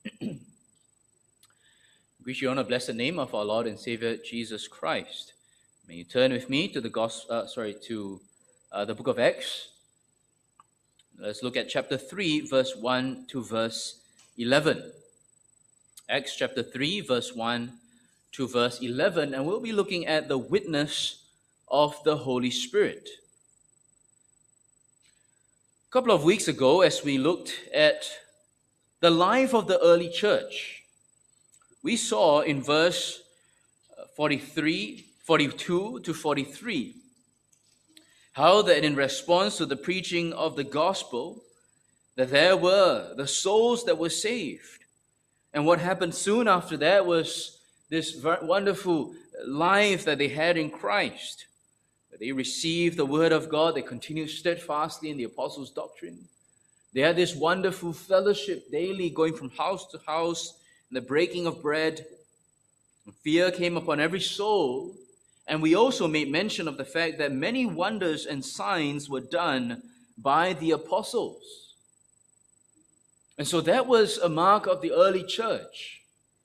Greet you on the blessed name of our Lord and Savior Jesus Christ. May you turn with me to the book of Acts. Let's look at chapter 3, verse 1 to verse 11. Acts chapter 3, verse 1 to verse 11, and we'll be looking at the witness of the Holy Spirit. A couple of weeks ago, as we looked at the life of the early church, we saw in verse 42 to 43, how that in response to the preaching of the gospel, that there were the souls that were saved. And what happened soon after that was this wonderful life that they had in Christ. They received the word of God. They continued steadfastly in the apostles' doctrine. They had this wonderful fellowship daily, going from house to house, and the breaking of bread. Fear came upon every soul. And we also made mention of the fact that many wonders and signs were done by the apostles. And so that was a mark of the early church.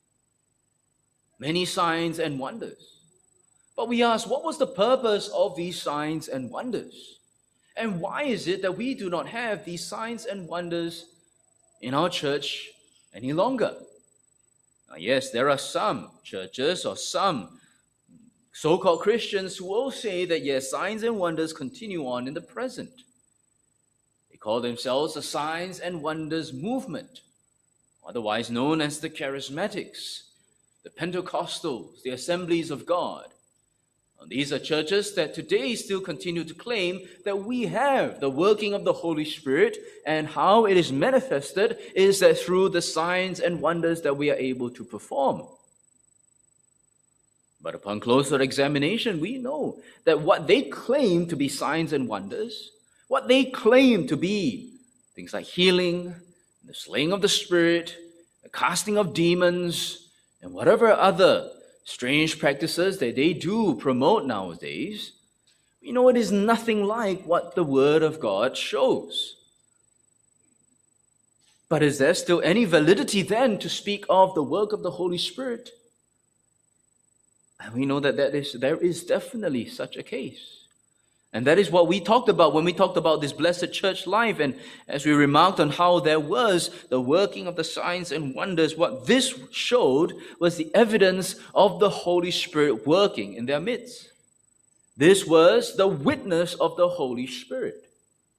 Many signs and wonders. But we ask, what was the purpose of these signs and wonders? And why is it that we do not have these signs and wonders in our church any longer? Now, yes, there are some churches or some so-called Christians who will say that, yes, signs and wonders continue on in the present. They call themselves the Signs and Wonders Movement, otherwise known as the Charismatics, the Pentecostals, the Assemblies of God. These are churches that today still continue to claim that we have the working of the Holy Spirit, and how it is manifested is that through the signs and wonders that we are able to perform. But upon closer examination, we know that what they claim to be signs and wonders, what they claim to be things like healing, the slaying of the Spirit, the casting of demons, and whatever other strange practices that they do promote nowadays, we know it is nothing like what the Word of God shows. But is there still any validity then to speak of the work of the Holy Spirit? And we know that there is definitely such a case. And that is what we talked about when we talked about this blessed church life. And as we remarked on how there was the working of the signs and wonders, what this showed was the evidence of the Holy Spirit working in their midst. This was the witness of the Holy Spirit,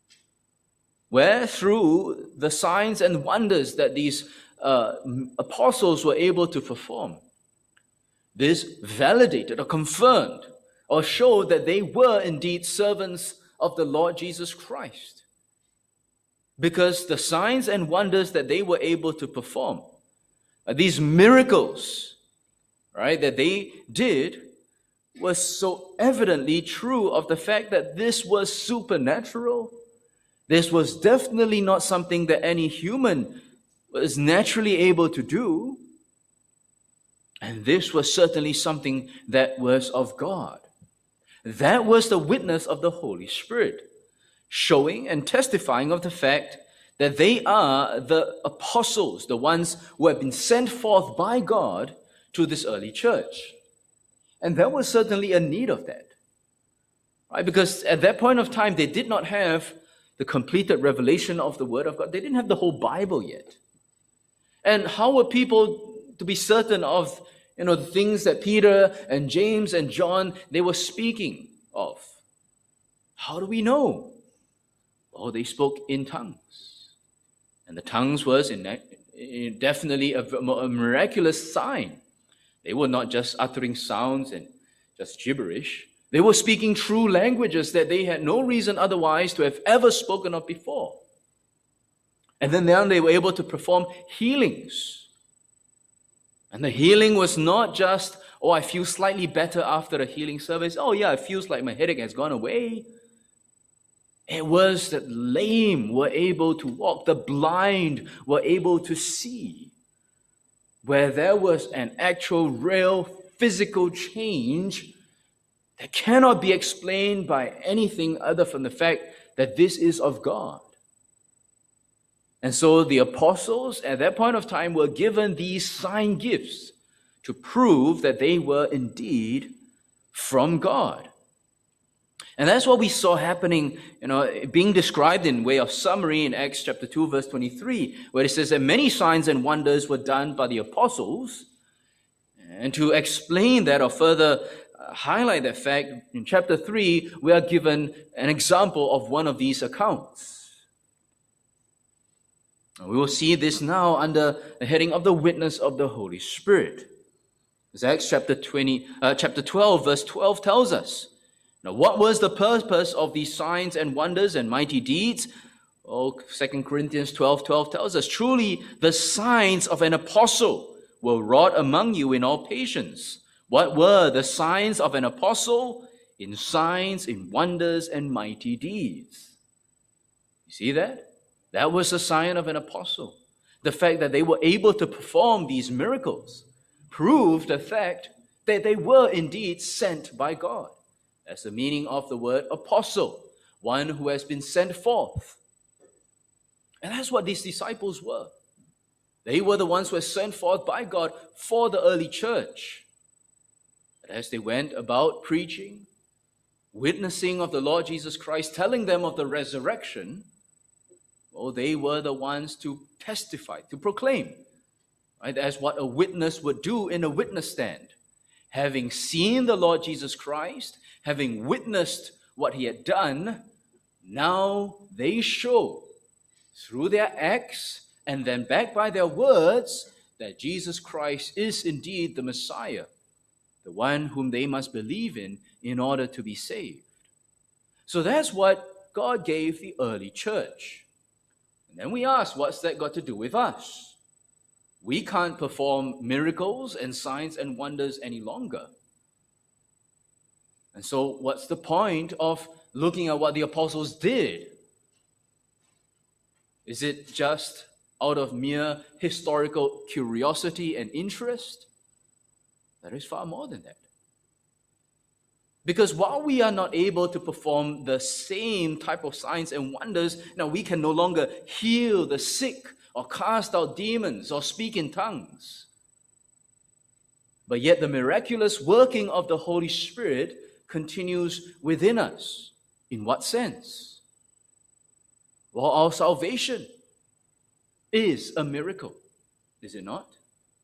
where through the signs and wonders that these apostles were able to perform, this validated or confirmed or showed that they were indeed servants of the Lord Jesus Christ. Because the signs and wonders that they were able to perform, these miracles, right, that they did, was so evidently true of the fact that this was supernatural. This was definitely not something that any human was naturally able to do. And this was certainly something that was of God. That was the witness of the Holy Spirit, showing and testifying of the fact that they are the apostles, the ones who have been sent forth by God to this early church. And there was certainly a need of that, right? Because at that point of time, they did not have the completed revelation of the Word of God. They didn't have the whole Bible yet. And how were people to be certain of the things that Peter and James and John, they were speaking of? How do we know? Well, they spoke in tongues. And the tongues was definitely a miraculous sign. They were not just uttering sounds and just gibberish. They were speaking true languages that they had no reason otherwise to have ever spoken of before. And then they were able to perform healings. And the healing was not just, I feel slightly better after a healing service. It feels like my headache has gone away. It was that lame were able to walk, the blind were able to see, where there was an actual, real, physical change that cannot be explained by anything other from the fact that this is of God. And so the apostles at that point of time were given these sign gifts to prove that they were indeed from God. And that's what we saw happening, being described in way of summary in Acts chapter 2, verse 23, where it says that many signs and wonders were done by the apostles. And to explain that or further highlight that fact, in chapter 3, we are given an example of one of these accounts. We will see this now under the heading of the witness of the Holy Spirit. As Acts chapter 12, verse 12 tells us. Now, what was the purpose of these signs and wonders and mighty deeds? 2 Corinthians 12:12 tells us, truly the signs of an apostle were wrought among you in all patience. What were the signs of an apostle? In signs, in wonders, and mighty deeds. You see that? That was the sign of an apostle. The fact that they were able to perform these miracles proved the fact that they were indeed sent by God. That's the meaning of the word apostle, one who has been sent forth. And that's what these disciples were. They were the ones who were sent forth by God for the early church. But as they went about preaching, witnessing of the Lord Jesus Christ, telling them of the resurrection, they were the ones to testify, to proclaim, right? As what a witness would do in a witness stand. Having seen the Lord Jesus Christ, having witnessed what he had done, now they show through their acts and then backed by their words that Jesus Christ is indeed the Messiah, the one whom they must believe in order to be saved. So that's what God gave the early church. And then we ask, what's that got to do with us? We can't perform miracles and signs and wonders any longer. And so what's the point of looking at what the apostles did? Is it just out of mere historical curiosity and interest? That is far more than that. Because while we are not able to perform the same type of signs and wonders, now we can no longer heal the sick or cast out demons or speak in tongues. But yet the miraculous working of the Holy Spirit continues within us. In what sense? Well, our salvation is a miracle, is it not?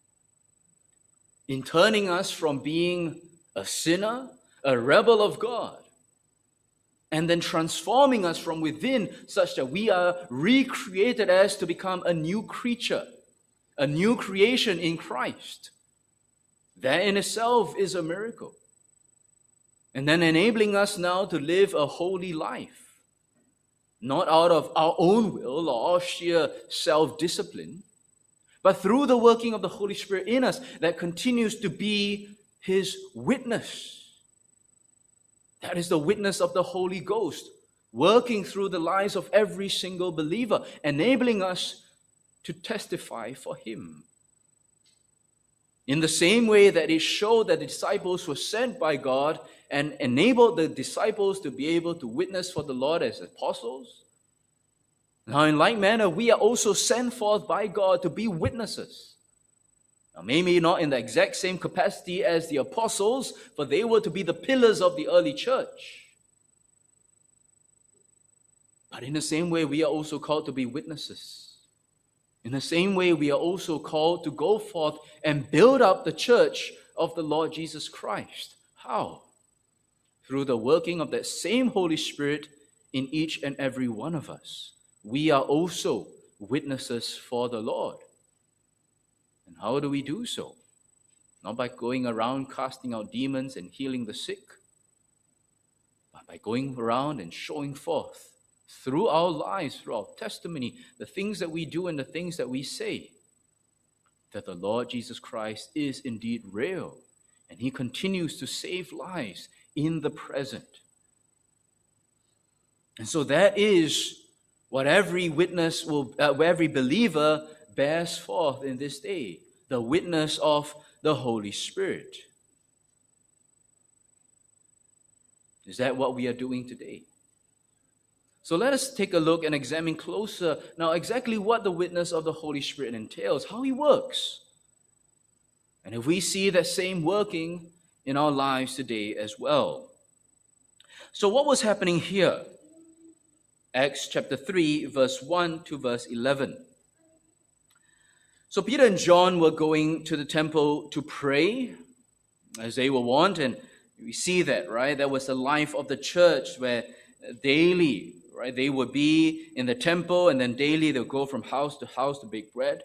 In turning us from being a sinner, a rebel of God, and then transforming us from within such that we are recreated as to become a new creature, a new creation in Christ. That in itself is a miracle. And then enabling us now to live a holy life, not out of our own will or sheer self-discipline, but through the working of the Holy Spirit in us that continues to be his witness. That is the witness of the Holy Ghost, working through the lives of every single believer, enabling us to testify for him. In the same way that it showed that the disciples were sent by God and enabled the disciples to be able to witness for the Lord as apostles, now in like manner, we are also sent forth by God to be witnesses. Now, maybe not in the exact same capacity as the apostles, for they were to be the pillars of the early church. But in the same way, we are also called to be witnesses. In the same way, we are also called to go forth and build up the church of the Lord Jesus Christ. How? Through the working of that same Holy Spirit in each and every one of us. We are also witnesses for the Lord. And how do we do so? Not by going around casting out demons and healing the sick, but by going around and showing forth through our lives, through our testimony, the things that we do and the things that we say, that the Lord Jesus Christ is indeed real, and he continues to save lives in the present. And so that is what every witness every believer bears forth in this day, the witness of the Holy Spirit. Is that what we are doing today? So let us take a look and examine closer now exactly what the witness of the Holy Spirit entails, how he works. And if we see that same working in our lives today as well. So what was happening here? Acts chapter 3, verse 1 to verse 11. So Peter and John were going to the temple to pray, as they were wont, and we see that, right? That was the life of the church where daily, right, they would be in the temple, and then daily they would go from house to bake bread.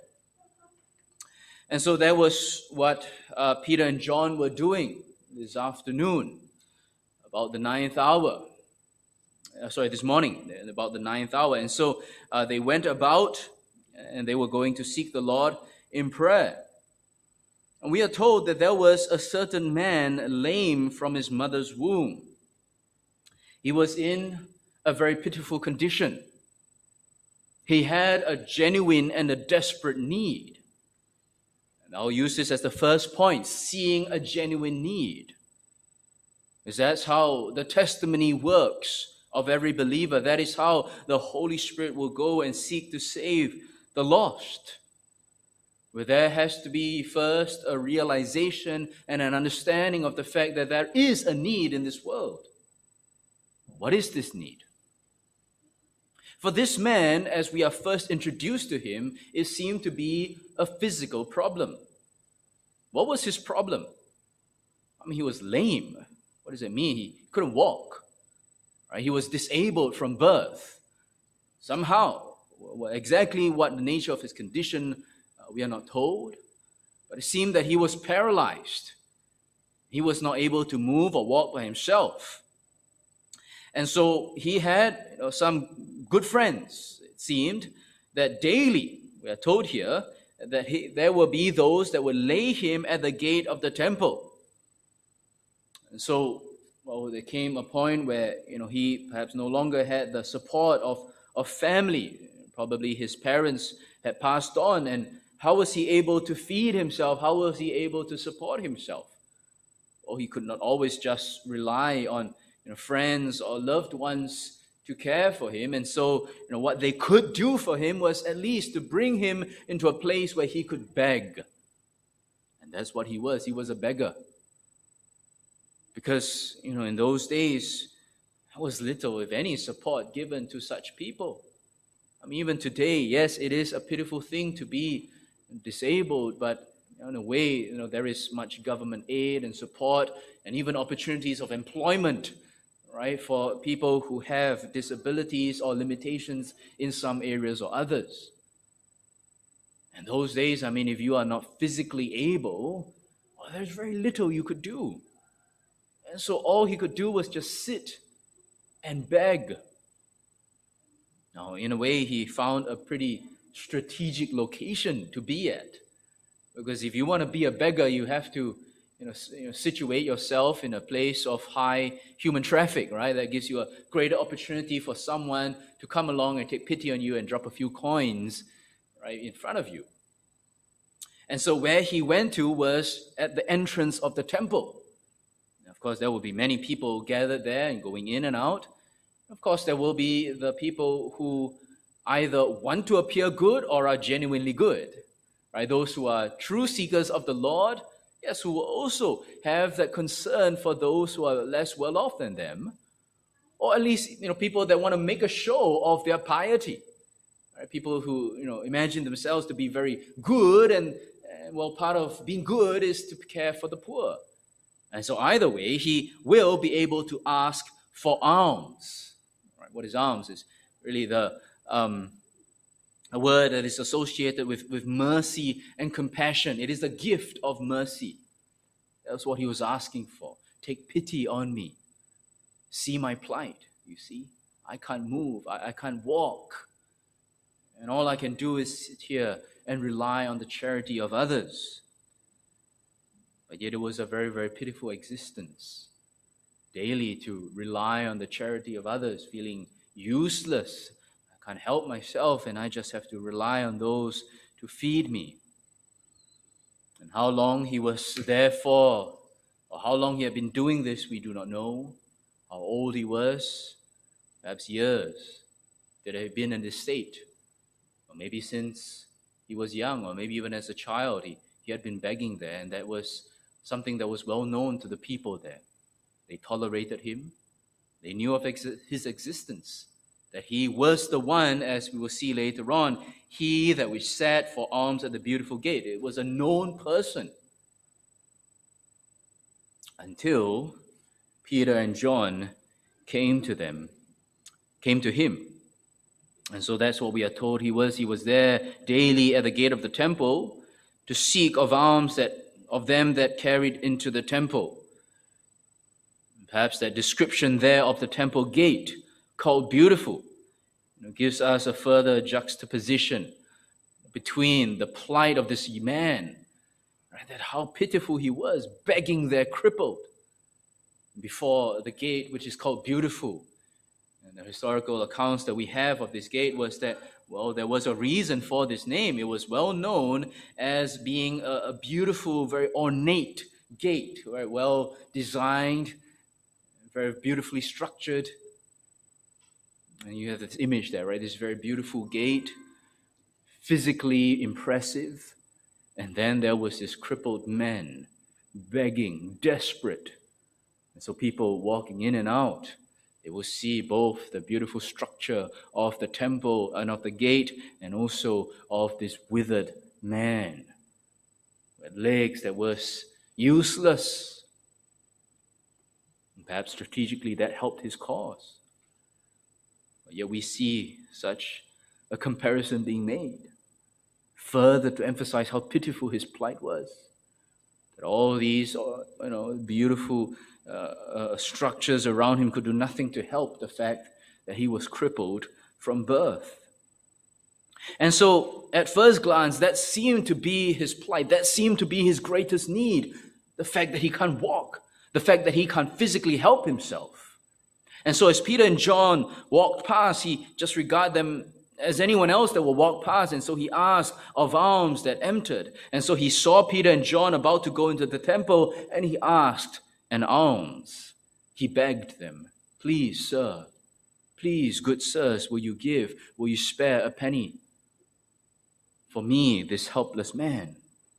And so that was what Peter and John were doing this afternoon, about the ninth hour. This morning, about the ninth hour. And so they went about, and they were going to seek the Lord in prayer. And we are told that there was a certain man lame from his mother's womb. He was in a very pitiful condition. He had a genuine and a desperate need. And I'll use this as the first point, seeing a genuine need. Because that's how the testimony works of every believer. That is how the Holy Spirit will go and seek to save the lost. Where there has to be first a realization and an understanding of the fact that there is a need in this world. What is this need? For this man, as we are first introduced to him, it seemed to be a physical problem. What was his problem? I mean, he was lame. What does it mean? He couldn't walk. Right? He was disabled from birth. Somehow, exactly what the nature of his condition, we are not told. But it seemed that he was paralyzed. He was not able to move or walk by himself. And so he had some good friends. It seemed that daily, we are told here, that there will be those that will lay him at the gate of the temple. And so, there came a point where he perhaps no longer had the support of family. Probably his parents had passed on, and how was he able to feed himself? How was he able to support himself? Well, he could not always just rely on friends or loved ones to care for him. And so, what they could do for him was at least to bring him into a place where he could beg. And that's what he was. He was a beggar. Because, in those days, there was little, if any, support given to such people. I mean, even today, yes, it is a pitiful thing to be disabled, but in a way, there is much government aid and support and even opportunities of employment, right, for people who have disabilities or limitations in some areas or others. And those days, I mean, if you are not physically able, well, there's very little you could do. And so all he could do was just sit and beg. Now, in a way, he found a pretty strategic location to be at. Because if you want to be a beggar, you have to situate yourself in a place of high human traffic, right? That gives you a greater opportunity for someone to come along and take pity on you and drop a few coins right in front of you. And so where he went to was at the entrance of the temple. Of course, there will be many people gathered there and going in and out. Of course, there will be the people who either want to appear good or are genuinely good. Right? Those who are true seekers of the Lord, yes, who will also have that concern for those who are less well off than them. Or at least, people that want to make a show of their piety. Right? People who, imagine themselves to be very good and part of being good is to care for the poor. And so either way, he will be able to ask for alms. Right? What is alms? Is really a word that is associated with mercy and compassion. It is the gift of mercy. That's what he was asking for. Take pity on me. See my plight, you see. I can't move. I can't walk. And all I can do is sit here and rely on the charity of others. But yet it was a very, very pitiful existence. Daily to rely on the charity of others, feeling useless. I can't help myself and I just have to rely on those to feed me. And how long he was there for, or how long he had been doing this, we do not know. How old he was, perhaps years. that had been in this state. Or maybe since he was young, or maybe even as a child, he had been begging there, and that was something that was well known to the people there. They tolerated him. They knew of his existence, that he was the one, as we will see later on, he that which sat for alms at the beautiful gate. It was a known person. Until Peter and John came to him. And so that's what we are told he was. He was there daily at the gate of the temple to seek of alms of them that carried into the temple. Perhaps that description there of the temple gate, called Beautiful, gives us a further juxtaposition between the plight of this man, right, that how pitiful he was, begging there crippled before the gate, which is called Beautiful. And the historical accounts that we have of this gate was that, well, there was a reason for this name. It was well known as being a beautiful, very ornate gate, right? Well designed, very beautifully structured. And you have this image there, right? This very beautiful gate, physically impressive. And then there was this crippled man begging, desperate. And so people walking in and out, they will see both the beautiful structure of the temple and of the gate, and also of this withered man with legs that was useless. And perhaps strategically that helped his cause. But yet we see such a comparison being made, further to emphasize how pitiful his plight was. That all these, beautiful structures around him could do nothing to help the fact that he was crippled from birth. And so, at first glance, that seemed to be his plight. That seemed to be his greatest need. The fact that he can't walk. The fact that he can't physically help himself. And so, as Peter and John walked past, he just regarded them as anyone else that will walk past. And so he asked of alms that entered. And so he saw Peter and John about to go into the temple, and he asked an alms. He begged them, "Please, sir, please, good sirs, will you give? Will you spare a penny for me, this helpless man?"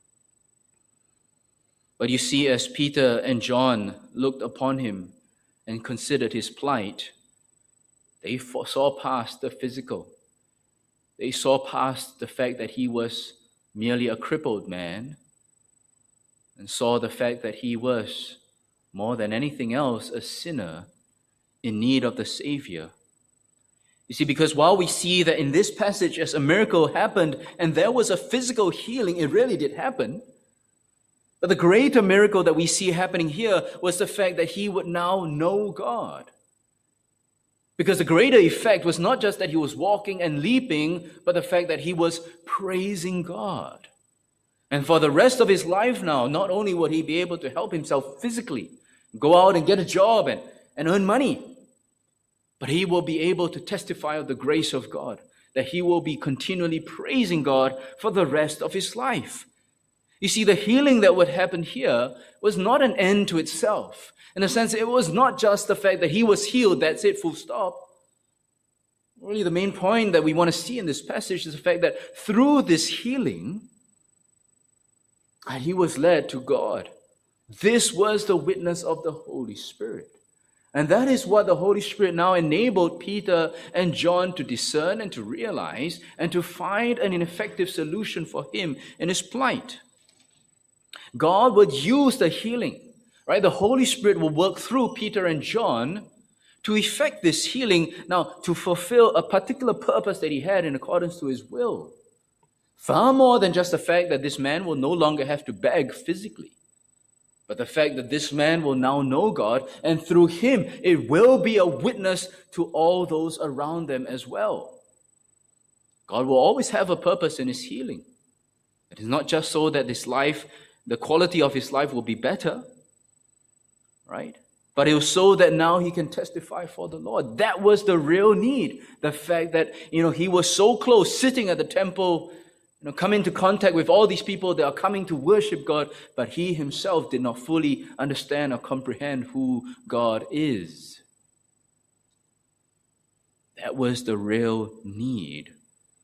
But you see, as Peter and John looked upon him and considered his plight, they saw past the physical. They saw past the fact that he was merely a crippled man, and saw the fact that he was, more than anything else, a sinner in need of the Savior. You see, because while we see that in this passage as a miracle happened and there was a physical healing, it really did happen. But the greater miracle that we see happening here was the fact that he would now know God. Because the greater effect was not just that he was walking and leaping, but the fact that he was praising God. And for the rest of his life now, not only would he be able to help himself physically, go out and get a job and earn money, but he will be able to testify of the grace of God, that he will be continually praising God for the rest of his life. You see, the healing that would happen here was not an end to itself. In a sense, it was not just the fact that he was healed, that's it, full stop. Really, the main point that we want to see in this passage is the fact that through this healing, he was led to God. This was the witness of the Holy Spirit. And that is what the Holy Spirit now enabled Peter and John to discern and to realize and to find an effective solution for him in his plight. God would use the healing, right? The Holy Spirit will work through Peter and John to effect this healing, now to fulfill a particular purpose that he had in accordance to his will. Far more than just the fact that this man will no longer have to beg physically, but the fact that this man will now know God, and through him it will be a witness to all those around them as well. God will always have a purpose in his healing. It is not just so that his life, the quality of his life will be better, right? But it was so that now he can testify for the Lord. That was the real need. The fact that, he was so close, sitting at the temple, come into contact with all these people that are coming to worship God, but he himself did not fully understand or comprehend who God is. That was the real need.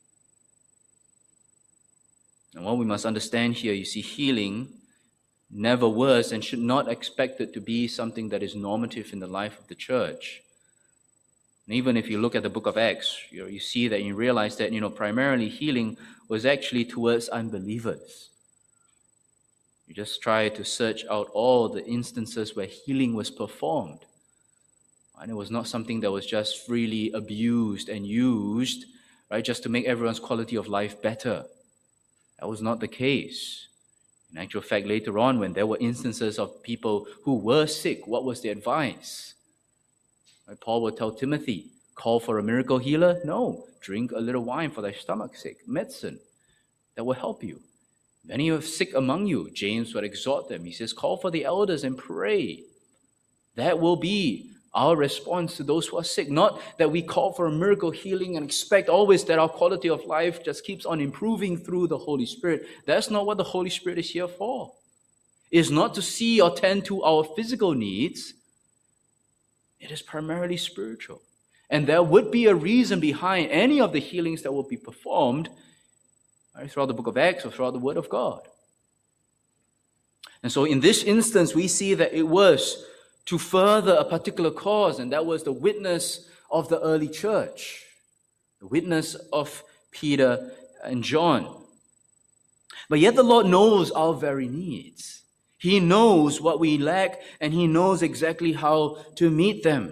And what we must understand here, you see, healing never was and should not expect it to be something that is normative in the life of the church. And even if you look at the book of Acts, you see that, you realize that, primarily healing was actually towards unbelievers. You just try to search out all the instances where healing was performed. And it was not something that was just freely abused and used, right, just to make everyone's quality of life better. That was not the case. In actual fact, later on, when there were instances of people who were sick, what was the advice? Right, Paul would tell Timothy, call for a miracle healer? No, drink a little wine for thy stomach's sake, medicine that will help you. If any are sick among you, James would exhort them. He says, call for the elders and pray. That will be our response to those who are sick. Not that we call for a miracle healing and expect always that our quality of life just keeps on improving through the Holy Spirit. That's not what the Holy Spirit is here for. It is not to see or tend to our physical needs. It is primarily spiritual. And there would be a reason behind any of the healings that will be performed, right, throughout the book of Acts or throughout the Word of God. And so in this instance, we see that it was to further a particular cause, and that was the witness of the early church, the witness of Peter and John. But yet the Lord knows our very needs. He knows what we lack, and He knows exactly how to meet them.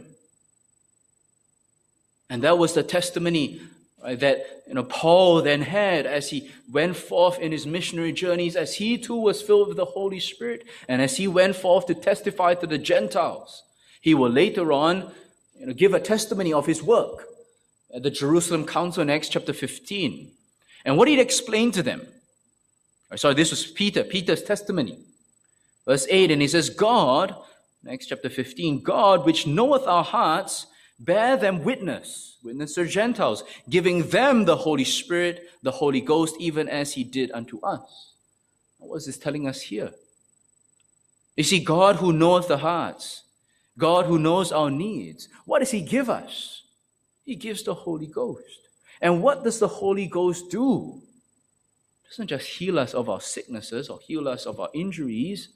And that was the testimony that Paul then had as he went forth in his missionary journeys, as he too was filled with the Holy Spirit, and as he went forth to testify to the Gentiles. He will later on give a testimony of his work at the Jerusalem Council in Acts chapter 15. And what he'd explain to them. Sorry, this was Peter's testimony. Verse 8, and he says, God, in Acts chapter 15, God, which knoweth our hearts, bear them witness the Gentiles, giving them the Holy Spirit, the Holy Ghost, even as He did unto us. What was this telling us here? You see, God who knoweth the hearts, God who knows our needs, what does He give us? He gives the Holy Ghost. And what does the Holy Ghost do? He doesn't just heal us of our sicknesses or heal us of our injuries.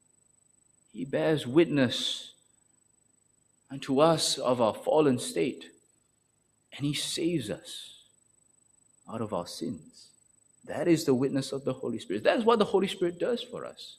He bears witness unto us of our fallen state. And He saves us out of our sins. That is the witness of the Holy Spirit. That is what the Holy Spirit does for us.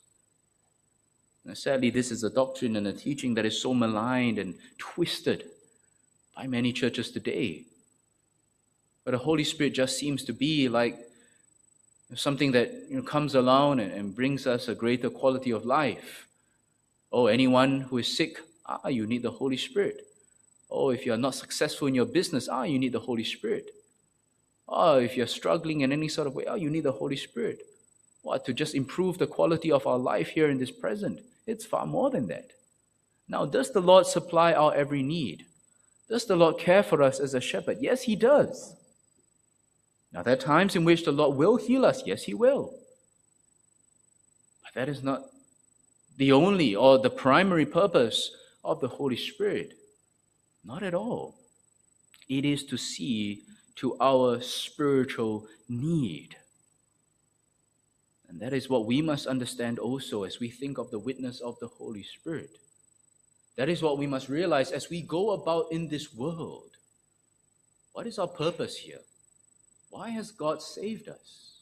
And sadly, this is a doctrine and a teaching that is so maligned and twisted by many churches today. But the Holy Spirit just seems to be like something that comes along and brings us a greater quality of life. Oh, anyone who is sick, you need the Holy Spirit. Oh, if you're not successful in your business, you need the Holy Spirit. Oh, if you're struggling in any sort of way, you need the Holy Spirit. What, to just improve the quality of our life here in this present? It's far more than that. Now, does the Lord supply our every need? Does the Lord care for us as a shepherd? Yes, He does. Now, there are times in which the Lord will heal us. Yes, He will. But that is not the only or the primary purpose of the Holy Spirit. Not at all. It is to see to our spiritual need. And that is what we must understand also as we think of the witness of the Holy Spirit. That is what we must realize as we go about in this world. What is our purpose here? Why has God saved us?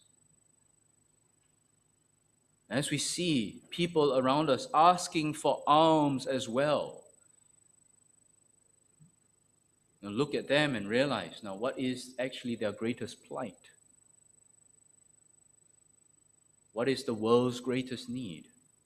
As we see people around us asking for alms as well, now look at them and realize, now what is actually their greatest plight? What is the world's greatest need?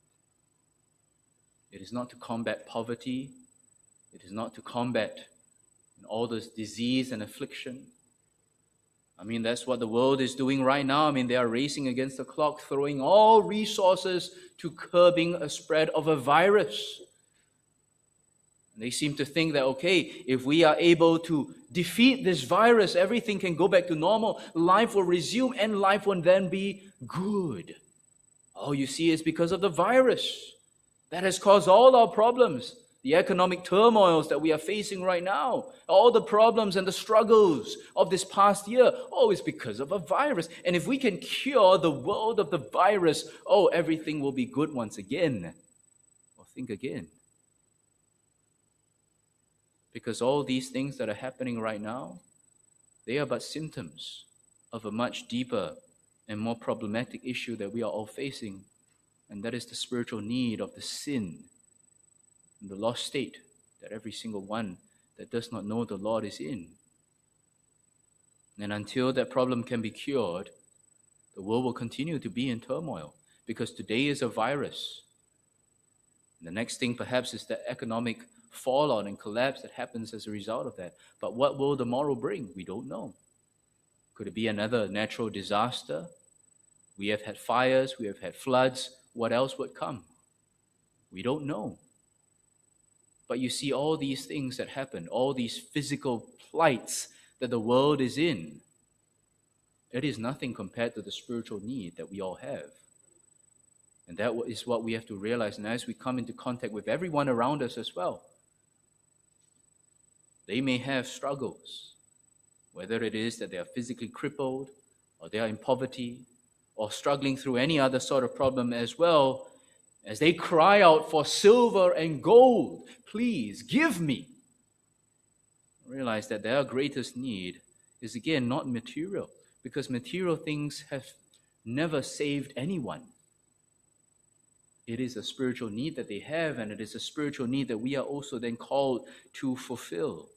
It is not to combat poverty. It is not to combat all this disease and affliction. That's what the world is doing right now. They are racing against the clock, throwing all resources to curbing a spread of a virus. They seem to think that, okay, if we are able to defeat this virus, everything can go back to normal, life will resume, and life will then be good. Oh, you see, it's because of the virus that has caused all our problems. the economic turmoils that we are facing right now, all the problems and the struggles of this past year, it's because of a virus. And if we can cure the world of the virus, everything will be good once again. Well, think again. Because all these things that are happening right now, they are but symptoms of a much deeper and more problematic issue that we are all facing, and that is the spiritual need of the sin and the lost state that every single one that does not know the Lord is in. And until that problem can be cured, the world will continue to be in turmoil, because today is a virus. And the next thing perhaps is the economic fallout and collapse that happens as a result of that. But what will tomorrow bring? We don't know. Could it be another natural disaster? We have had fires, we have had floods. What else would come? We don't know. But you see, all these things that happen, all these physical plights that the world is in, it is nothing compared to the spiritual need that we all have. And that is what we have to realize. And as we come into contact with everyone around us as well, they may have struggles, whether it is that they are physically crippled, or they are in poverty, or struggling through any other sort of problem as well. As they cry out for silver and gold, please give me. Realize that their greatest need is again not material, because material things have never saved anyone. It is a spiritual need that they have, and it is a spiritual need that we are also then called to fulfill.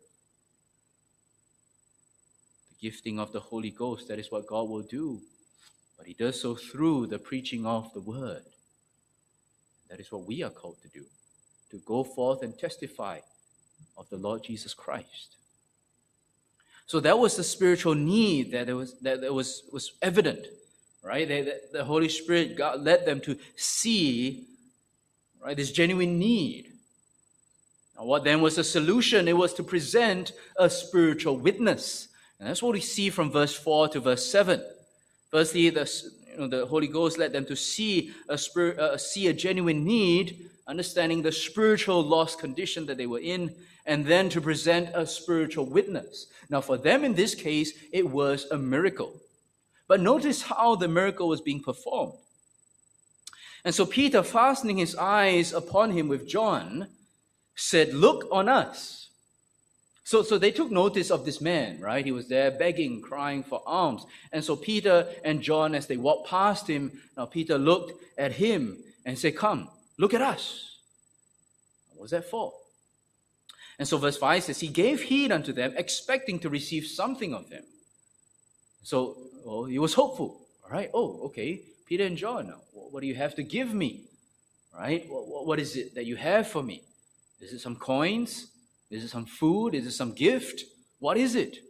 The gifting of the Holy Ghost, that is what God will do. But He does so through the preaching of the Word. That is what we are called to do, to go forth and testify of the Lord Jesus Christ. So that was the spiritual need that was evident, right? The Holy Spirit, God led them to see, right, this genuine need. Now, what then was the solution? It was to present a spiritual witness. And that's what we see from verse 4 to verse 7. Firstly, the Holy Ghost led them to see a genuine need, understanding the spiritual lost condition that they were in, and then to present a spiritual witness. Now, for them in this case, it was a miracle. But notice how the miracle was being performed. And so Peter, fastening his eyes upon him with John, said, "Look on us." So they took notice of this man, right? He was there begging, crying for alms. And so Peter and John, as they walked past him, now Peter looked at him and said, "Come, look at us." What was that for? And so verse 5 says, "He gave heed unto them, expecting to receive something of them." So he was hopeful. All right, okay, Peter and John, what do you have to give me? Right? What is it that you have for me? Is it some coins? Is it some food? Is it some gift? What is it?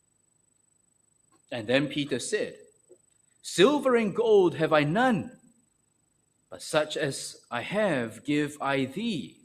And then Peter said, "Silver and gold have I none, but such as I have give I thee."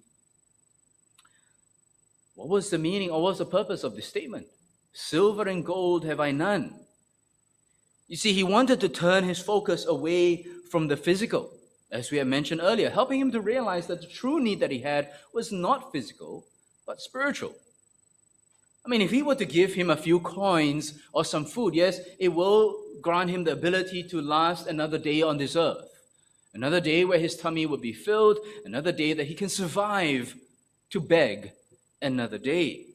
What was the meaning, or what was the purpose of this statement? Silver and gold have I none. You see, he wanted to turn his focus away from the physical, as we had mentioned earlier, helping him to realize that the true need that he had was not physical, but spiritual. I mean, if he were to give him a few coins or some food, yes, it will grant him the ability to last another day on this earth. Another day where his tummy would be filled, another day that he can survive to beg another day.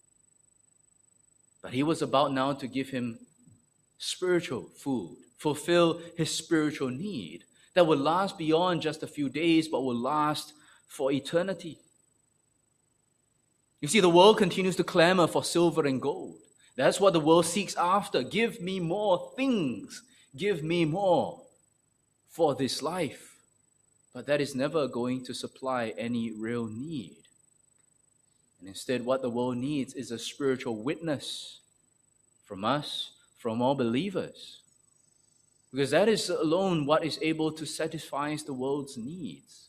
But he was about now to give him spiritual food, fulfill his spiritual need that will last beyond just a few days, but will last for eternity. You see, the world continues to clamor for silver and gold. That's what the world seeks after. Give me more things. Give me more for this life. But that is never going to supply any real need. And instead, what the world needs is a spiritual witness from us, from all believers. Because that is alone what is able to satisfy the world's needs.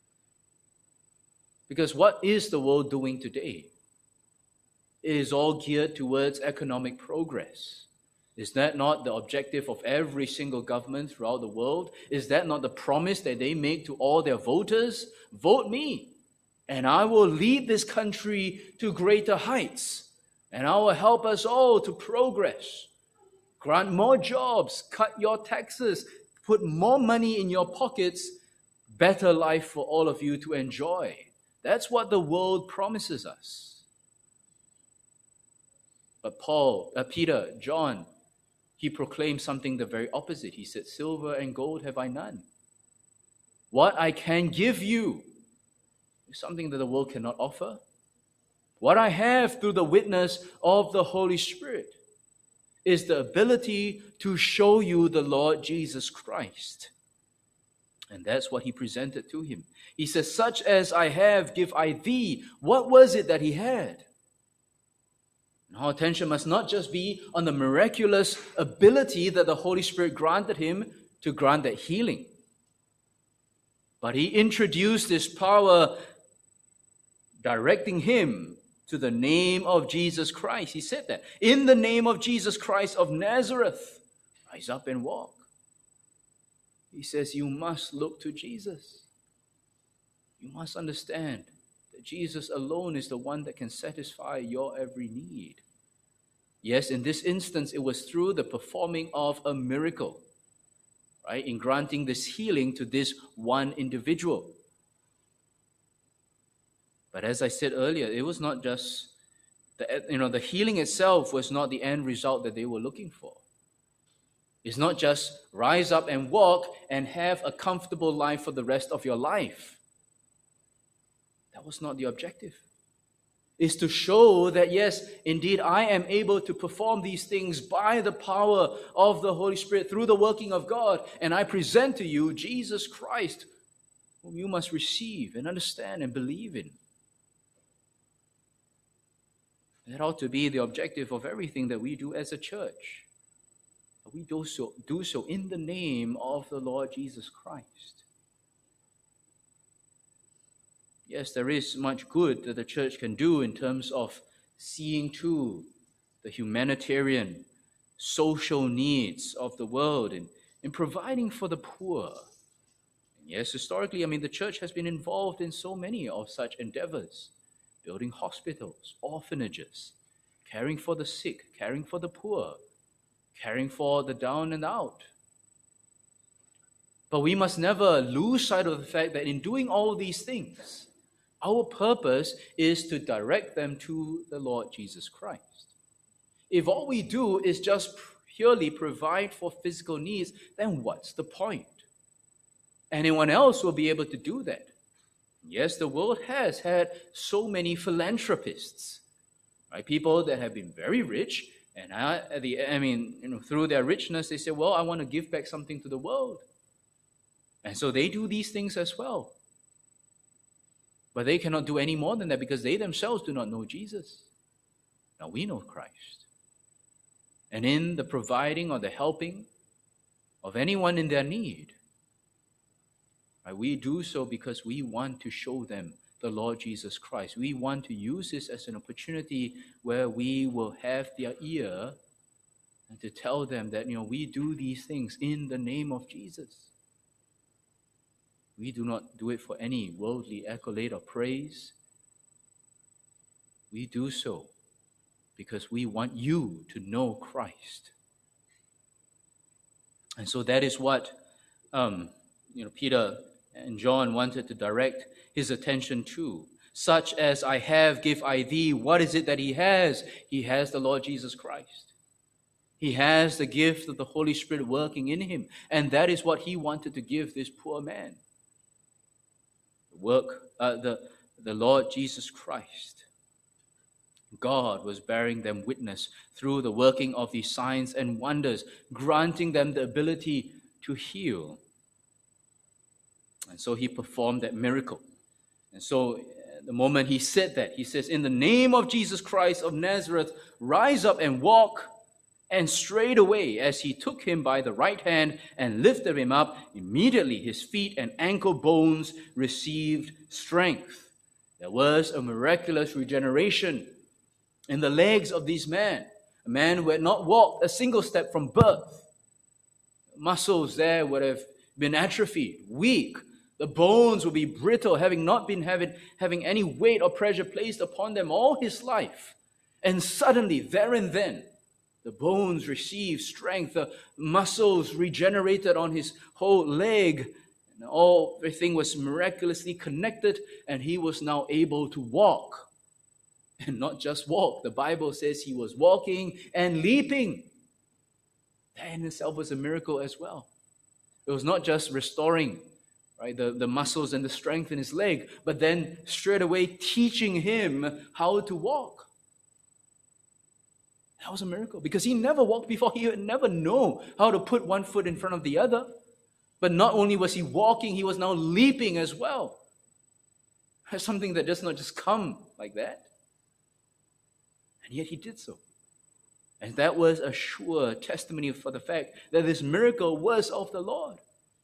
Because what is the world doing today? It is all geared towards economic progress. Is that not the objective of every single government throughout the world? Is that not the promise that they make to all their voters? Vote me. And I will lead this country to greater heights. And I will help us all to progress. Grant more jobs, cut your taxes, put more money in your pockets, better life for all of you to enjoy. That's what the world promises us. But Peter, John, he proclaimed something the very opposite. He said, silver and gold have I none. What I can give you is something that the world cannot offer. What I have through the witness of the Holy Spirit is the ability to show you the Lord Jesus Christ. And that's what he presented to him. He says, such as I have, give I thee. What was it that he had? And our attention must not just be on the miraculous ability that the Holy Spirit granted him to grant that healing. But he introduced this power directing him to the name of Jesus Christ. He said that. In the name of Jesus Christ of Nazareth, rise up and walk. He says you must look to Jesus. You must understand that Jesus alone is the one that can satisfy your every need. Yes, in this instance, it was through the performing of a miracle, right, in granting this healing to this one individual. But as I said earlier, it was not just, the healing itself was not the end result that they were looking for. It's not just rise up and walk and have a comfortable life for the rest of your life. That was not the objective. It's to show that, yes, indeed, I am able to perform these things by the power of the Holy Spirit through the working of God. And I present to you Jesus Christ, whom you must receive and understand and believe in. That ought to be the objective of everything that we do as a church. We do so in the name of the Lord Jesus Christ. Yes, there is much good that the church can do in terms of seeing to the humanitarian, social needs of the world and in providing for the poor. And yes, historically, the church has been involved in so many of such endeavors, building hospitals, orphanages, caring for the sick, caring for the poor, caring for the down and out. But we must never lose sight of the fact that in doing all these things, our purpose is to direct them to the Lord Jesus Christ. If all we do is just purely provide for physical needs, then what's the point? Anyone else will be able to do that. Yes, the world has had so many philanthropists, right? People that have been very rich, and through their richness, they say, well, I want to give back something to the world. And so they do these things as well. But they cannot do any more than that because they themselves do not know Jesus. Now we know Christ. And in the providing or the helping of anyone in their need, right, we do so because we want to show them the Lord Jesus Christ. We want to use this as an opportunity where we will have their ear and to tell them that, we do these things in the name of Jesus. We do not do it for any worldly accolade or praise. We do so because we want you to know Christ. And so that is what Peter and John wanted to direct his attention to. Such as I have, give I thee. What is it that he has? He has the Lord Jesus Christ. He has the gift of the Holy Spirit working in him. And that is what he wanted to give this poor man. The Lord Jesus Christ. God was bearing them witness through the working of these signs and wonders, granting them the ability to heal. And so he performed that miracle. And so the moment he said that, he says, in the name of Jesus Christ of Nazareth, rise up and walk. And straightway, as he took him by the right hand and lifted him up, immediately his feet and ankle bones received strength. There was a miraculous regeneration in the legs of this man, a man who had not walked a single step from birth. Muscles there would have been atrophied, weak, The bones will be brittle, having not been having any weight or pressure placed upon them all his life. And suddenly, there and then, the bones received strength, the muscles regenerated on his whole leg, and everything was miraculously connected, and he was now able to walk. And not just walk. The Bible says he was walking and leaping. That in itself was a miracle as well. It was not just restoring, right, the muscles and the strength in his leg, but then straight away teaching him how to walk. That was a miracle because he never walked before. He would never know how to put one foot in front of the other. But not only was he walking, he was now leaping as well. That's something that does not just come like that. And yet he did so. And that was a sure testimony for the fact that this miracle was of the Lord.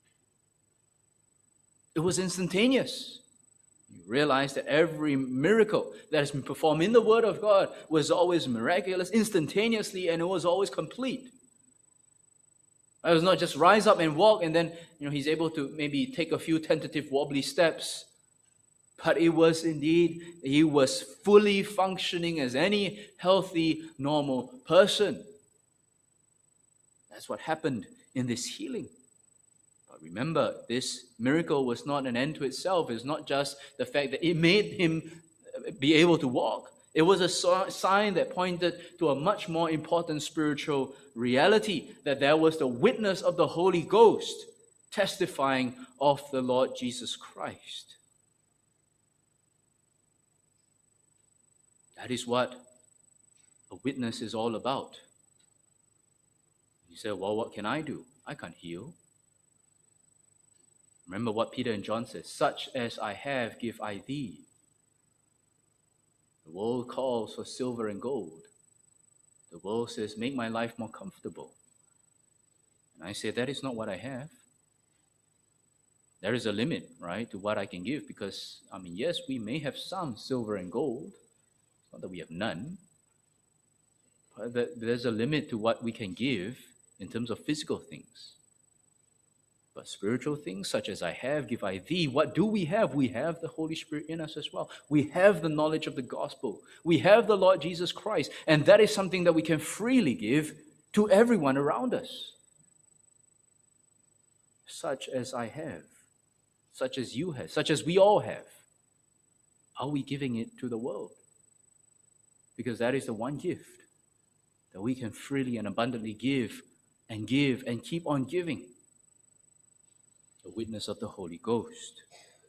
It was instantaneous. You realize that every miracle that has been performed in the Word of God was always miraculous, instantaneously, and it was always complete. It was not just rise up and walk, and then he's able to maybe take a few tentative wobbly steps. But it was indeed, he was fully functioning as any healthy, normal person. That's what happened in this healing. But remember, this miracle was not an end to itself. It's not just the fact that it made him be able to walk. It was a sign that pointed to a much more important spiritual reality, that there was the witness of the Holy Ghost testifying of the Lord Jesus Christ. That is what a witness is all about. You say, well, what can I do? I can't heal. Remember what Peter and John said, such as I have, give I thee. The world calls for silver and gold. The world says, make my life more comfortable. And I say, that is not what I have. There is a limit, right, to what I can give because, yes, we may have some silver and gold. Not that we have none, but there's a limit to what we can give in terms of physical things. But spiritual things, such as I have, give I thee, what do we have? We have the Holy Spirit in us as well. We have the knowledge of the gospel. We have the Lord Jesus Christ. And that is something that we can freely give to everyone around us. Such as I have, such as you have, such as we all have. Are we giving it to the world? Because that is the one gift that we can freely and abundantly give and keep on giving. The witness of the Holy Ghost.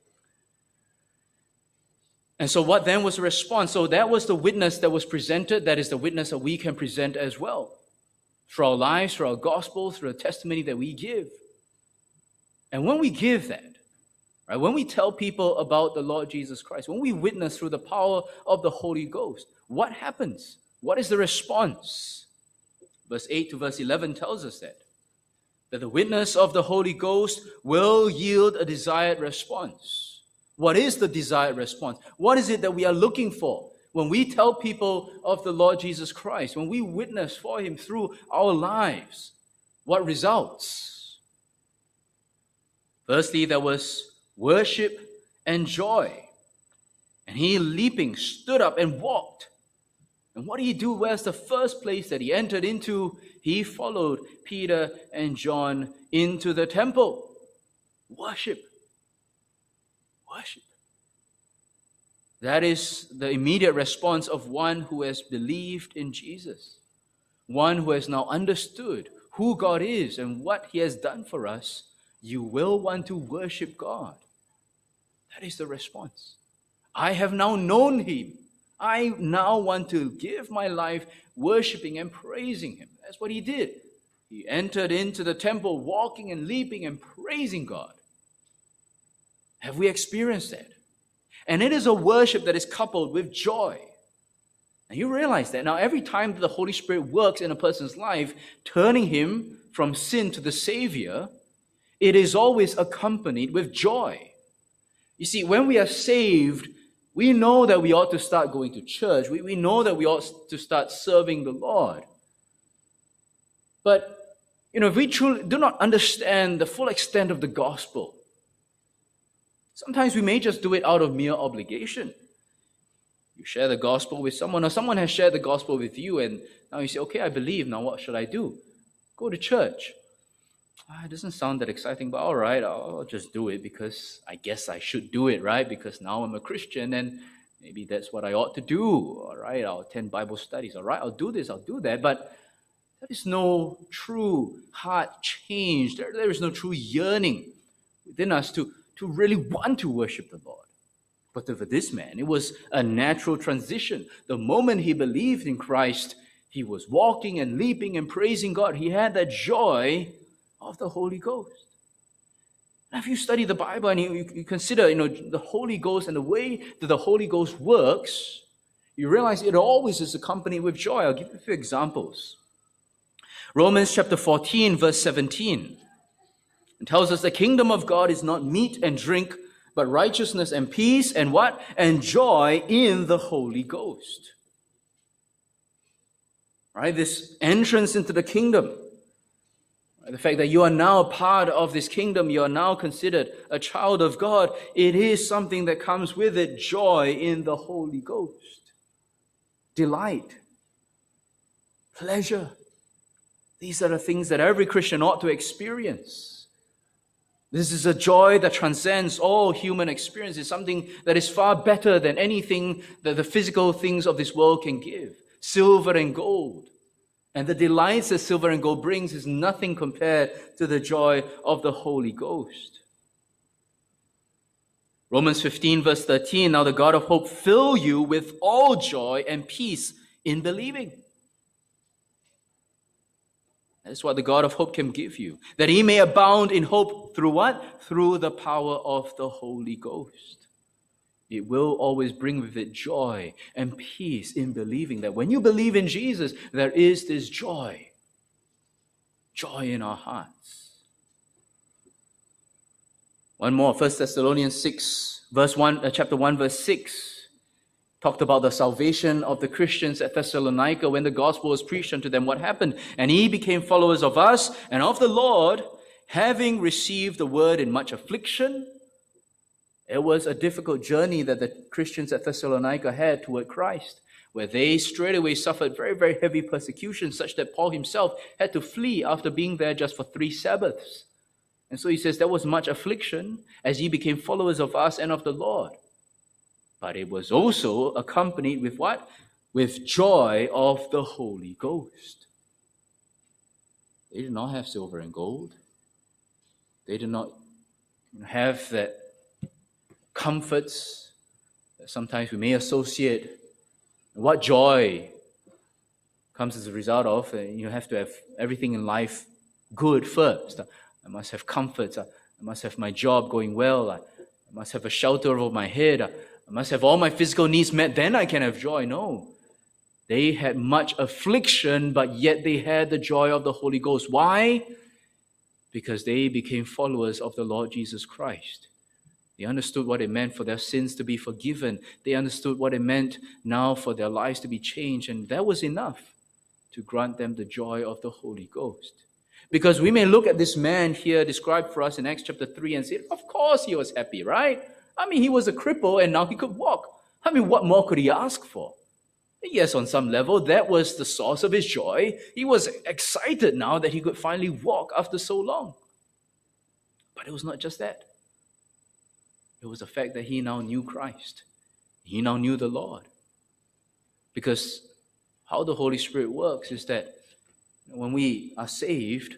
And so what then was the response? So that was the witness that was presented. That is the witness that we can present as well. Through our lives, through our gospel, through the testimony that we give. And when we give that, right, when we tell people about the Lord Jesus Christ, when we witness through the power of the Holy Ghost, what happens? What is the response? Verse 8 to verse 11 tells us that the witness of the Holy Ghost will yield a desired response. What is the desired response? What is it that we are looking for when we tell people of the Lord Jesus Christ, when we witness for him through our lives? What results? Firstly, there was worship and joy. And he, leaping, stood up and walked. And what did he do? Where's the first place that he entered into? He followed Peter and John into the temple. Worship. Worship. That is the immediate response of one who has believed in Jesus. One who has now understood who God is and what he has done for us. You will want to worship God. That is the response. I have now known him. I now want to give my life worshiping and praising him. That's what he did. He entered into the temple walking and leaping and praising God. Have we experienced that? And it is a worship that is coupled with joy. And you realize that now every time the Holy Spirit works in a person's life, turning him from sin to the Savior, it is always accompanied with joy. You see, when we are saved, we know that we ought to start going to church. We know that we ought to start serving the Lord. But, if we truly do not understand the full extent of the gospel, Sometimes we may just do it out of mere obligation. You share the gospel with someone, or someone has shared the gospel with you, and now you say, okay, I believe, now what should I do? Go to church. It doesn't sound that exciting, but all right, I'll just do it because I guess I should do it, right? Because now I'm a Christian and maybe that's what I ought to do. All right, I'll attend Bible studies. All right, I'll do this, I'll do that. But there is no true heart change. There is no true yearning within us to really want to worship the Lord. But for this man, it was a natural transition. The moment he believed in Christ, he was walking and leaping and praising God. He had that joy of the Holy Ghost. Now, if you study the Bible and you consider, the Holy Ghost and the way that the Holy Ghost works, you realize it always is accompanied with joy. I'll give you a few examples. Romans chapter 14, verse 17. It tells us the kingdom of God is not meat and drink, but righteousness and peace and what? And joy in the Holy Ghost. Right? This entrance into the kingdom. The fact that you are now part of this kingdom, you are now considered a child of God, it is something that comes with it, joy in the Holy Ghost. Delight. Pleasure. These are the things that every Christian ought to experience. This is a joy that transcends all human experience. It's something that is far better than anything that the physical things of this world can give. Silver and gold. And the delights that silver and gold brings is nothing compared to the joy of the Holy Ghost. Romans 15 verse 13, now the God of hope fill you with all joy and peace in believing. That's what the God of hope can give you. That he may abound in hope through what? Through the power of the Holy Ghost. It will always bring with it joy and peace in believing that when you believe in Jesus, there is this joy. Joy in our hearts. One more, 1 Thessalonians 6, chapter 1, verse 6. Talked about the salvation of the Christians at Thessalonica when the gospel was preached unto them. What happened? And ye became followers of us and of the Lord, having received the word in much affliction. It was a difficult journey that the Christians at Thessalonica had toward Christ, where they straight away suffered very, very heavy persecution, such that Paul himself had to flee after being there just for 3 Sabbaths. And so he says, there was much affliction as ye became followers of us and of the Lord. But it was also accompanied with what? With joy of the Holy Ghost. They did not have silver and gold. They did not have that comforts that sometimes we may associate. What joy comes as a result of, you have to have everything in life good first. I must have comforts. I must have my job going well. I must have a shelter over my head. I must have all my physical needs met. Then I can have joy. No. They had much affliction, but yet they had the joy of the Holy Ghost. Why? Because they became followers of the Lord Jesus Christ. They understood what it meant for their sins to be forgiven. They understood what it meant now for their lives to be changed. And that was enough to grant them the joy of the Holy Ghost. Because we may look at this man here described for us in Acts chapter 3 and say, of course he was happy, right? I mean, he was a cripple and now he could walk. I mean, what more could he ask for? Yes, on some level, that was the source of his joy. He was excited now that he could finally walk after so long. But it was not just that. It was the fact that he now knew Christ. He now knew the Lord. Because how the Holy Spirit works is that when we are saved,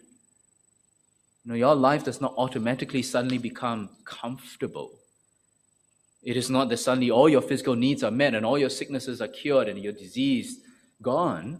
your life does not automatically suddenly become comfortable. It is not that suddenly all your physical needs are met and all your sicknesses are cured and your disease gone.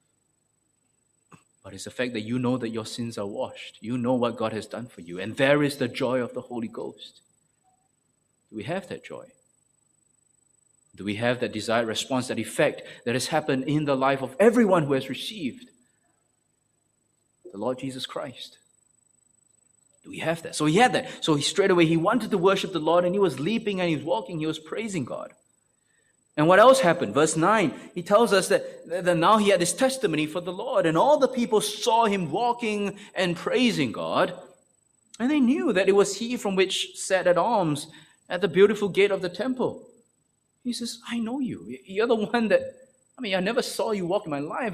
But it's the fact that you know that your sins are washed. You know what God has done for you. And there is the joy of the Holy Ghost. Do we have that joy? Do we have that desired response, that effect that has happened in the life of everyone who has received the Lord Jesus Christ? Do we have that? So he had that. So straight away he wanted to worship the Lord and he was leaping and he was walking, he was praising God. And what else happened? Verse 9, he tells us that now he had this testimony for the Lord and all the people saw him walking and praising God. And they knew that it was he from which sat at arms at the beautiful gate of the temple. He says, I know you. You're the one that, I never saw you walk in my life.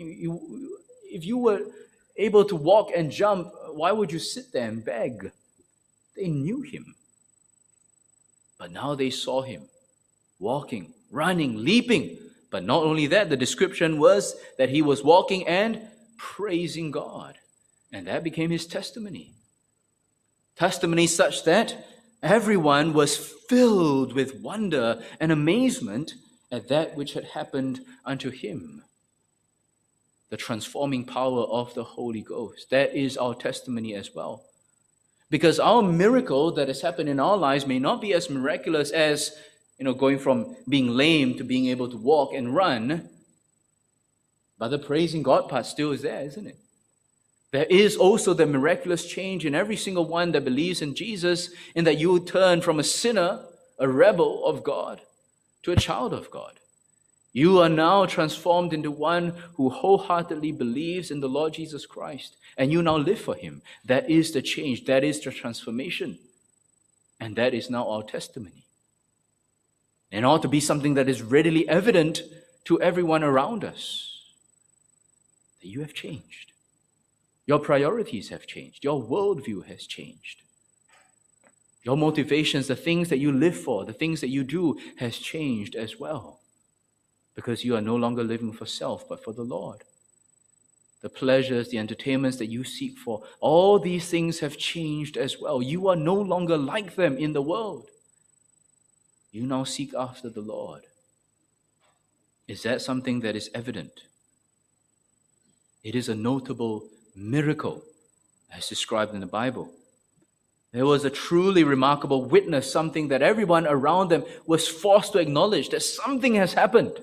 If you were able to walk and jump, why would you sit there and beg? They knew him. But now they saw him walking, running, leaping. But not only that, the description was that he was walking and praising God. And that became his testimony. Testimony such that everyone was filled with wonder and amazement at that which had happened unto him. The transforming power of the Holy Ghost. That is our testimony as well. Because our miracle that has happened in our lives may not be as miraculous as, going from being lame to being able to walk and run. But the praising God part still is there, isn't it? There is also the miraculous change in every single one that believes in Jesus, in that you turn from a sinner, a rebel of God, to a child of God. You are now transformed into one who wholeheartedly believes in the Lord Jesus Christ, and you now live for him. That is the change. That is the transformation. And that is now our testimony. And ought to be something that is readily evident to everyone around us. That you have changed. Your priorities have changed. Your worldview has changed. Your motivations, the things that you live for, the things that you do has changed as well. Because you are no longer living for self, but for the Lord. The pleasures, the entertainments that you seek for, all these things have changed as well. You are no longer like them in the world. You now seek after the Lord. Is that something that is evident? It is a notable miracle, as described in the Bible. There was a truly remarkable witness, something that everyone around them was forced to acknowledge, that something has happened.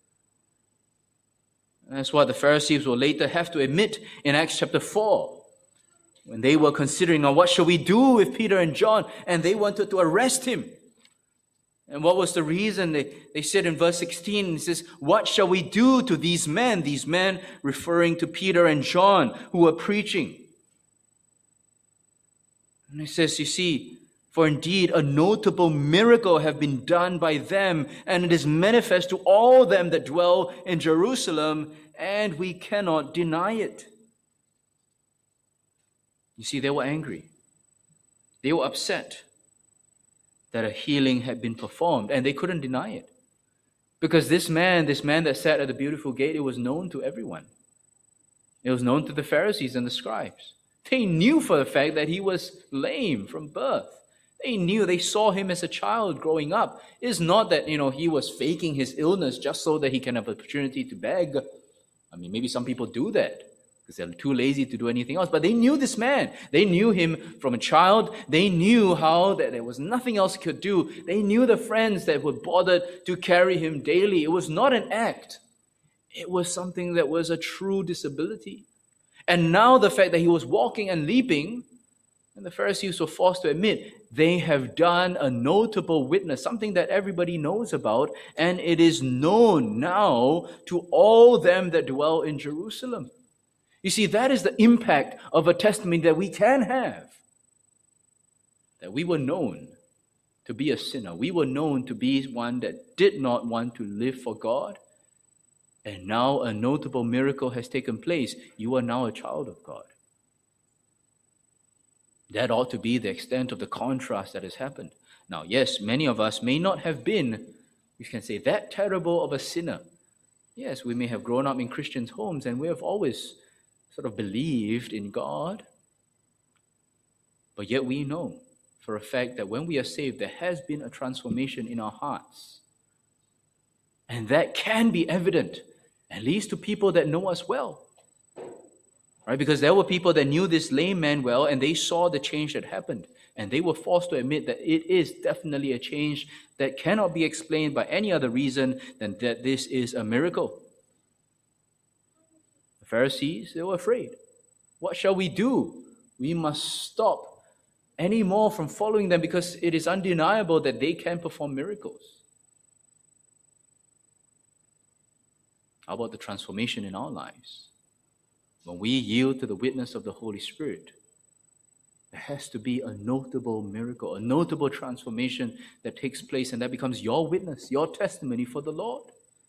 That's what the Pharisees will later have to admit in Acts chapter 4, when they were considering, what shall we do with Peter and John? And they wanted to arrest him. And what was the reason? They said in verse 16, it says, what shall we do to these men? These men referring to Peter and John who were preaching. And it says, you see, for indeed a notable miracle have been done by them, and it is manifest to all them that dwell in Jerusalem, and we cannot deny it. You see, they were angry. They were upset that a healing had been performed, and they couldn't deny it. Because this man that sat at the beautiful gate, it was known to everyone. It was known to the Pharisees and the scribes. They knew for the fact that he was lame from birth. They knew, they saw him as a child growing up. It's not that, he was faking his illness just so that he can have an opportunity to beg. Maybe some people do that because they're too lazy to do anything else. But they knew this man. They knew him from a child. They knew how that there was nothing else he could do. They knew the friends that were bothered to carry him daily. It was not an act. It was something that was a true disability. And now the fact that he was walking and leaping, and the Pharisees were forced to admit, they have done a notable witness, something that everybody knows about, and it is known now to all them that dwell in Jerusalem. You see, that is the impact of a testimony that we can have. That we were known to be a sinner. We were known to be one that did not want to live for God. And now a notable miracle has taken place. You are now a child of God. That ought to be the extent of the contrast that has happened. Now, yes, many of us may not have been, we can say, that terrible of a sinner. Yes, we may have grown up in Christian homes and we have always sort of believed in God. But yet we know for a fact that when we are saved, there has been a transformation in our hearts. And that can be evident, at least to people that know us well. Right? Because there were people that knew this lame man well, and they saw the change that happened. And they were forced to admit that it is definitely a change that cannot be explained by any other reason than that this is a miracle. The Pharisees, they were afraid. What shall we do? We must stop any more from following them because it is undeniable that they can perform miracles. How about the transformation in our lives? When we yield to the witness of the Holy Spirit, there has to be a notable miracle, a notable transformation that takes place, and that becomes your witness, your testimony for the Lord.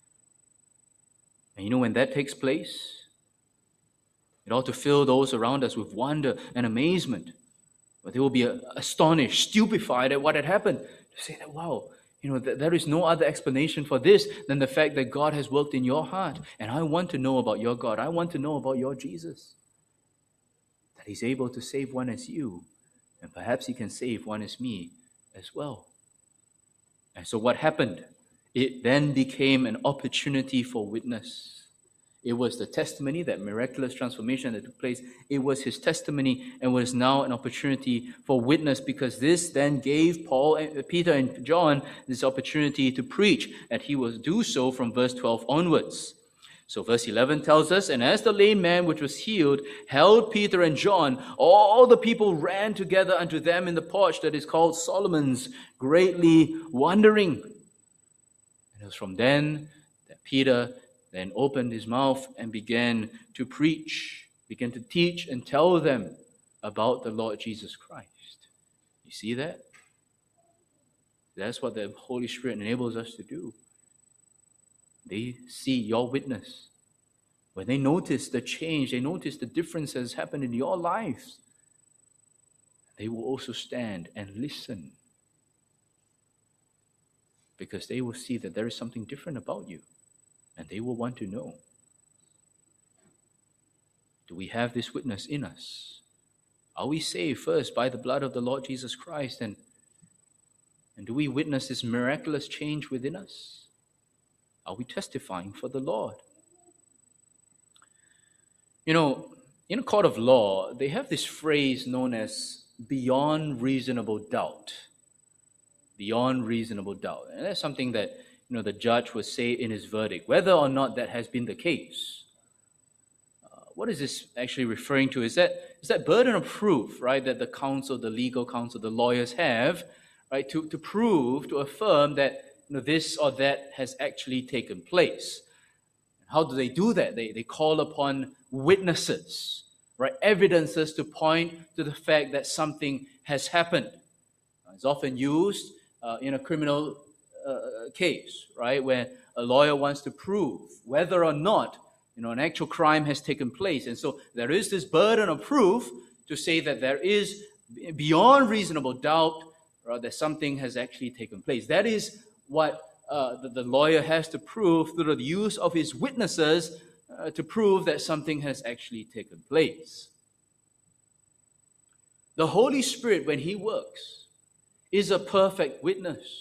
And when that takes place, it ought to fill those around us with wonder and amazement. But they will be astonished, stupefied at what had happened. To say that, wow, there is no other explanation for this than the fact that God has worked in your heart. And I want to know about your God. I want to know about your Jesus. That He's able to save one as you. And perhaps He can save one as me as well. And so what happened? It then became an opportunity for witness. It was the testimony, that miraculous transformation that took place. It was his testimony and was now an opportunity for witness, because this then gave Peter and John this opportunity to preach, and he will do so from verse 12 onwards. So verse 11 tells us, and as the lame man which was healed held Peter and John, all the people ran together unto them in the porch that is called Solomon's, greatly wondering. And it was from then that Peter then opened his mouth and began to preach, began to teach and tell them about the Lord Jesus Christ. You see that? That's what the Holy Spirit enables us to do. They see your witness. When they notice the change, they notice the difference that has happened in your lives, they will also stand and listen, because they will see that there is something different about you. And they will want to know, do we have this witness in us? Are we saved first by the blood of the Lord Jesus Christ? And do we witness this miraculous change within us? Are we testifying for the Lord? In a court of law, they have this phrase known as beyond reasonable doubt. Beyond reasonable doubt. And that's something that the judge would say in his verdict, whether or not that has been the case. What is this actually referring to? Is that burden of proof, right, that the counsel, the legal counsel, the lawyers have, right, to prove, to affirm that this or that has actually taken place. How do they do that? They call upon witnesses, right, evidences to point to the fact that something has happened. It's often used in a criminal case, right, where a lawyer wants to prove whether or not an actual crime has taken place. And so there is this burden of proof to say that there is beyond reasonable doubt that something has actually taken place. That is what the lawyer has to prove through the use of his witnesses to prove that something has actually taken place. The Holy Spirit, when He works, is a perfect witness.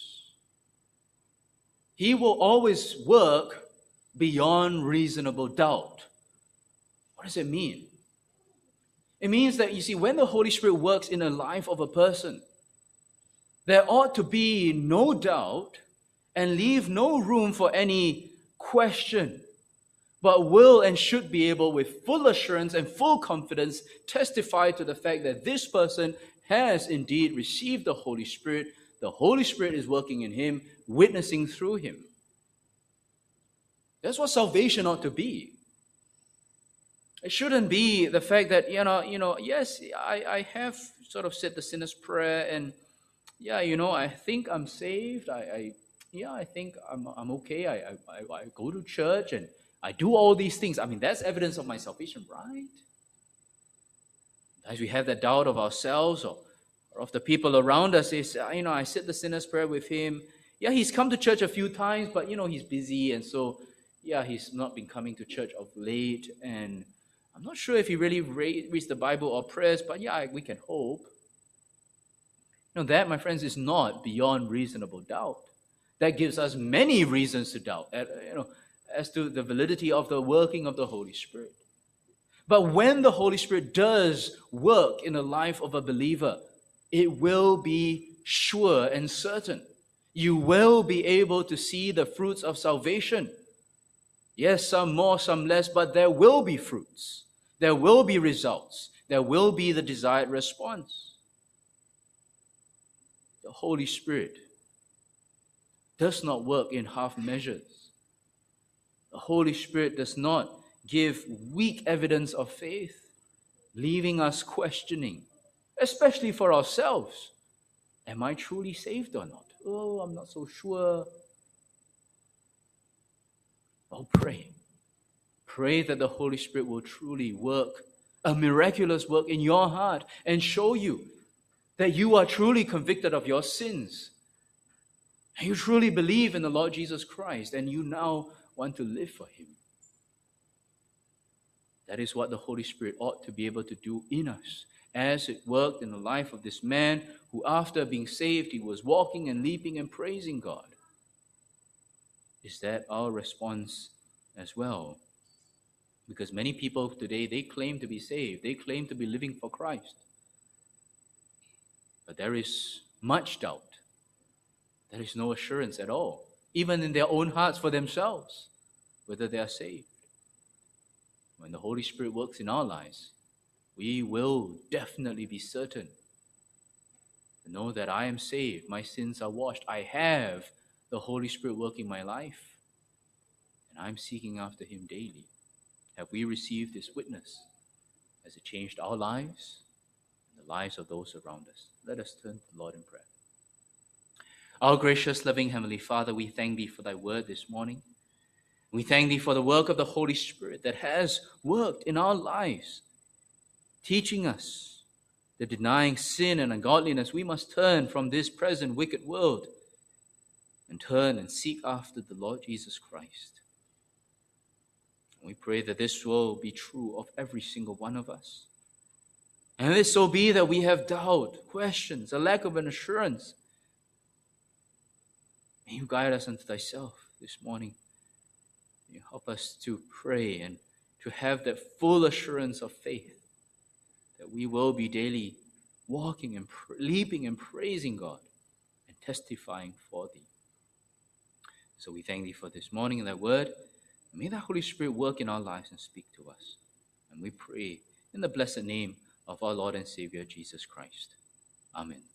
He will always work beyond reasonable doubt. What does it mean? It means that, when the Holy Spirit works in the life of a person, there ought to be no doubt and leave no room for any question, but will and should be able, with full assurance and full confidence, testify to the fact that this person has indeed received the Holy Spirit. The Holy Spirit is working in him, witnessing through him. That's what salvation ought to be. It shouldn't be the fact that, yes, I have sort of said the sinner's prayer, and I think I'm saved. I think I'm okay. I go to church and I do all these things. That's evidence of my salvation, right? As we have that doubt of ourselves or of the people around us, is, I said the sinner's prayer with him. Yeah, he's come to church a few times, but, he's busy. And so, he's not been coming to church of late. And I'm not sure if he really reads the Bible or prayers, but we can hope. That, my friends, is not beyond reasonable doubt. That gives us many reasons to doubt, as to the validity of the working of the Holy Spirit. But when the Holy Spirit does work in the life of a believer, it will be sure and certain. You will be able to see the fruits of salvation. Yes, some more, some less, but there will be fruits. There will be results. There will be the desired response. The Holy Spirit does not work in half measures. The Holy Spirit does not give weak evidence of faith, leaving us questioning. especially for ourselves. Am I truly saved or not? Oh, I'm not so sure. Oh, pray. Pray that the Holy Spirit will truly work a miraculous work in your heart and show you that you are truly convicted of your sins. And you truly believe in the Lord Jesus Christ and you now want to live for Him. That is what the Holy Spirit ought to be able to do in us, as it worked in the life of this man who, after being saved, he was walking and leaping and praising God. Is that our response as well? Because many people today, they claim to be saved. They claim to be living for Christ. But there is much doubt. There is no assurance at all, even in their own hearts for themselves, whether they are saved. When the Holy Spirit works in our lives, we will definitely be certain to know that I am saved, my sins are washed, I have the Holy Spirit working my life, and I'm seeking after Him daily. Have we received this witness? Has it changed our lives and the lives of those around us? Let us turn to the Lord in prayer. Our gracious, loving Heavenly Father, we thank Thee for Thy word this morning. We thank Thee for the work of the Holy Spirit that has worked in our lives, teaching us that denying sin and ungodliness, we must turn from this present wicked world and turn and seek after the Lord Jesus Christ. We pray that this will be true of every single one of us. And let it so be that we have doubt, questions, a lack of an assurance. May You guide us unto Thyself this morning. May You help us to pray and to have that full assurance of faith that we will be daily walking and leaping and praising God and testifying for Thee. So we thank Thee for this morning and Thy word. May the Holy Spirit work in our lives and speak to us. And we pray in the blessed name of our Lord and Savior, Jesus Christ. Amen.